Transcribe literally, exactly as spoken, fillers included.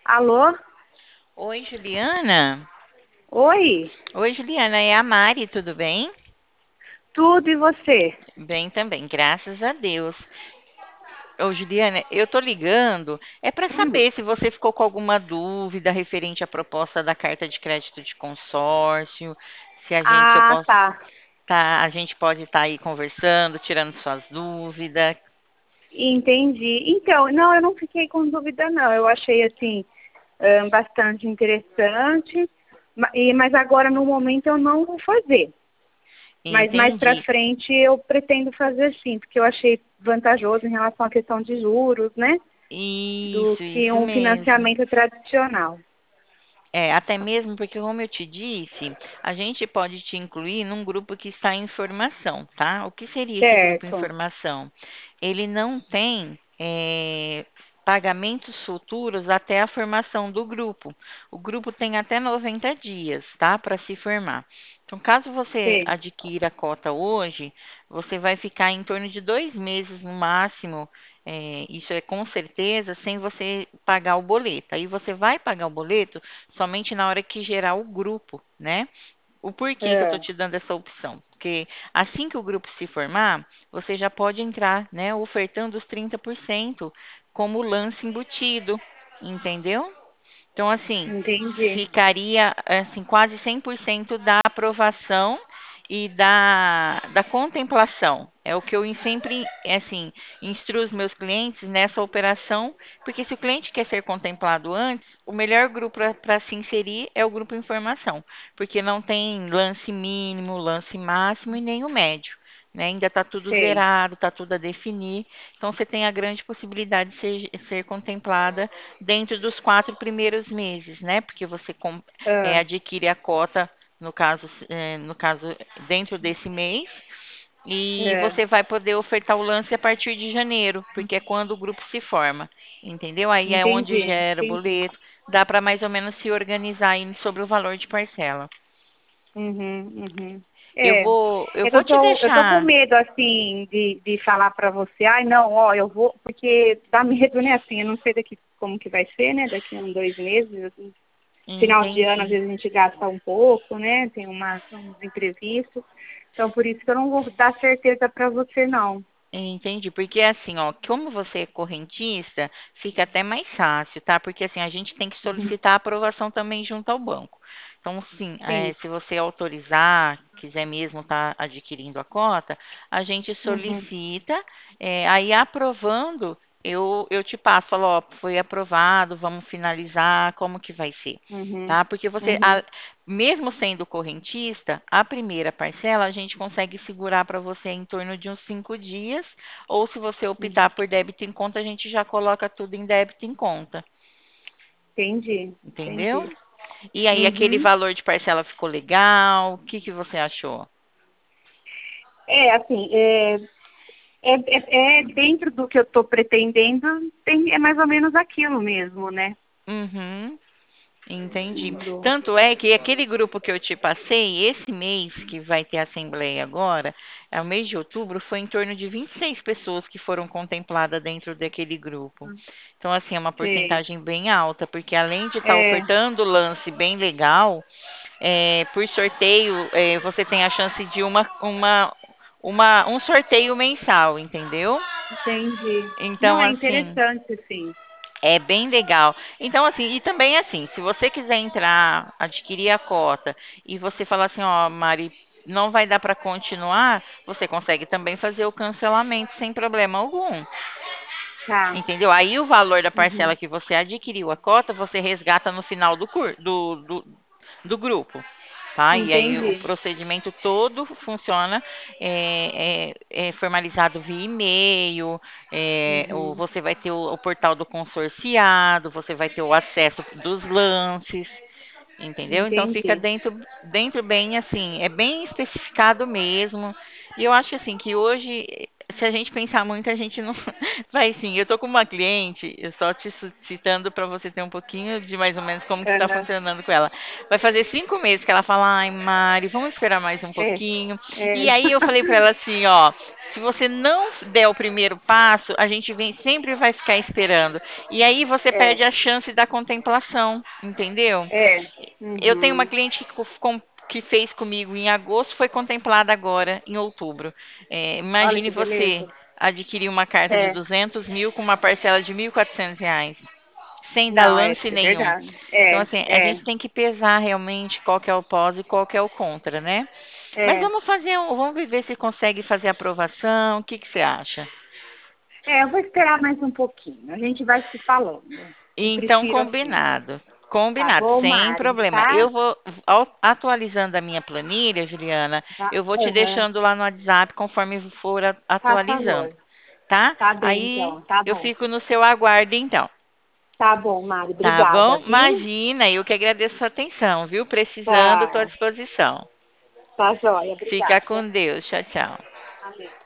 Alô? Oi, Juliana. Oi? Oi, Juliana, é a Mari, tudo bem? Tudo e você? Bem também, graças a Deus. Ô, Juliana, eu tô ligando, é para Hum. saber se você ficou com alguma dúvida referente à proposta da carta de crédito de consórcio, se a gente eu Ah, posso tá. tá, a gente pode estar aí conversando, tirando suas dúvidas. Entendi. Então, não, eu não fiquei com dúvida, não. Eu achei, assim, ahn, bastante interessante, ma- e- mas agora, no momento, eu não vou fazer. Mas mais para Entendi. frente, eu pretendo fazer sim, porque eu achei vantajoso em relação à questão de juros, né? Do Isso, que isso um mesmo. financiamento tradicional. É, até mesmo porque, como eu te disse, a gente pode te incluir num grupo que está em formação, tá? O que seria esse grupo em Certo. formação? Ele não tem é, pagamentos futuros até a formação do grupo. O grupo tem até noventa dias, tá? Para se formar. Então, caso você Sim. adquira a cota hoje, você vai ficar em torno de dois meses no máximo, é, isso é com certeza, sem você pagar o boleto. Aí você vai pagar o boleto somente na hora que gerar o grupo, né? O porquê que eu estou Ah, te dando essa opção? Porque assim que o grupo se formar, você já pode entrar, né, ofertando os trinta por cento como lance embutido, entendeu? Então, assim, entendi. ficaria assim quase cem por cento da aprovação e da, da contemplação. É o que eu sempre, é assim, instruo os meus clientes nessa operação, porque se o cliente quer ser contemplado antes, o melhor grupo para se inserir é o grupo informação, porque não tem lance mínimo, lance máximo e nem o médio. Né? Ainda está tudo Sei. zerado, está tudo a definir. Então, você tem a grande possibilidade de ser, ser contemplada dentro dos quatro primeiros meses, né? Porque você com- é, Ah, adquire a cota, no caso, é, no caso, dentro desse mês, e é. você vai poder ofertar o lance a partir de janeiro, porque é quando o grupo se forma, entendeu? Aí é onde Entendi, gera entendi. boleto, dá para mais ou menos se organizar aí sobre o valor de parcela. Uhum, uhum. Eu É, vou, eu é que vou eu te tô, eu tô com deixar. medo, assim, de, de falar pra você, ai, não, ó, eu vou, porque dá medo, né, assim, eu não sei daqui como que vai ser, né, daqui a uns dois meses, assim, final de ano, às Entendi. vezes a gente gasta um pouco, né, tem uma, uns imprevistos, então por isso que eu não vou dar certeza pra você, não. Entendi, porque assim, ó, como você é correntista, fica até mais fácil, tá? Porque assim, a gente tem que Uhum. solicitar a aprovação também junto ao banco. Então, sim, Sim. eh, se você autorizar, quiser mesmo estar adquirindo a cota, a gente Uhum, solicita, eh, aí aprovando, eu, eu te passo, falo, ó, foi aprovado, vamos finalizar, como que vai ser? uhum, Tá? Porque você, uhum, a- mesmo sendo correntista, a primeira parcela a gente consegue segurar para você em torno de uns cinco dias, ou se você uhum. optar por débito em conta, a gente já coloca tudo em débito em conta, Entendi, entendeu? entendi. E aí, aquele Uhum. valor de parcela ficou legal? O que que você achou? É, assim, é, É, é, é dentro do que eu estou pretendendo, tem, é mais ou menos aquilo mesmo, né? Uhum. Entendi. Do, Tanto é que aquele grupo que eu te passei, esse mês que vai ter assembleia agora, é o mês de outubro, foi em torno de vinte e seis pessoas que foram contempladas dentro daquele grupo. Então, assim, é uma sei. porcentagem bem alta, porque além de estar É, ofertando lance bem legal, é, por sorteio, é, você tem a chance de uma, uma, uma, um sorteio mensal, entendeu? entendi. Não, Então, é assim, interessante, sim. é bem legal. Então, assim, e também assim, se você quiser entrar, adquirir a cota e você falar assim, ó, Mari, não vai dar para continuar, você consegue também fazer o cancelamento sem problema algum. Tá. Entendeu? Aí o valor da Uhum, parcela que você adquiriu a cota, você resgata no final do, cur do, do, do grupo. Tá? E aí o entendi. procedimento todo funciona, é, é, é formalizado via e-mail, é, o- Uhum, você vai ter o, o portal do consorciado, você vai ter o acesso dos lances, entendeu? Então fica entendi. dentro, dentro bem assim, é bem especificado mesmo. E eu acho assim que hoje se a gente pensar muito, a gente não vai sim. Eu tô com uma cliente, eu só te su- citando para você ter um pouquinho de mais ou menos como que está Aham. funcionando com ela. Vai fazer cinco meses que ela fala, ai, Mari, vamos esperar mais um É, pouquinho. E é, aí eu falei para ela assim, ó, se você não der o primeiro passo, a gente vem sempre vai ficar esperando. E aí você é, perde a chance da contemplação, entendeu? é. Eu tenho uma Uhum. cliente que, co- com- que fez comigo em agosto, foi contemplada agora em outubro. É, Olha imagine que você beleza. adquirir uma carta de É, duzentos mil com uma parcela de mil e quatrocentos reais, sem dar não, é, lance é nenhum. verdade. Então, É, assim, a é, gente tem que pesar realmente qual que é o pós e qual que é o contra, né? Mas é. vamos fazer, um- vamos ver se consegue fazer a aprovação. O que que você acha? É, eu vou esperar mais um pouquinho. A gente vai se falando. Eu Então, prefiro assim. combinado. Tá Combinado, bom, sem Mari? problema. Tá? Eu vou au- atualizando a minha planilha, Juliana. Tá. Eu vou te Aham. deixando lá no WhatsApp conforme for a- Faz atualizando, favor. tá? Tá bem, Aí então. Tá eu bom. fico no seu aguardo, então. Tá bom, Mari. Tá Obrigada, bom? viu? Imagina, eu que agradeço a atenção, viu? Precisando, estou à Tá. disposição. Tá joia. Fica Obrigada. com Deus. Tchau, tchau. Amém.